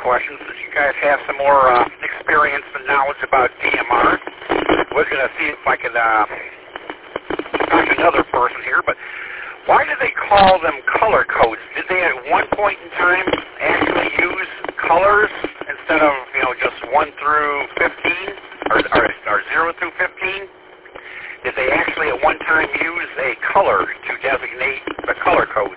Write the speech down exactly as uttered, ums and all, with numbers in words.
questions. Since you guys have some more uh, experience and knowledge about D M R, I was going to see if I could uh, talk to another person here, but why do they call them color codes? Did they at one point in time actually use colors instead of, you know, just one through fifteen, or, or, or zero through fifteen? Did they actually at one time use a color to designate the color codes?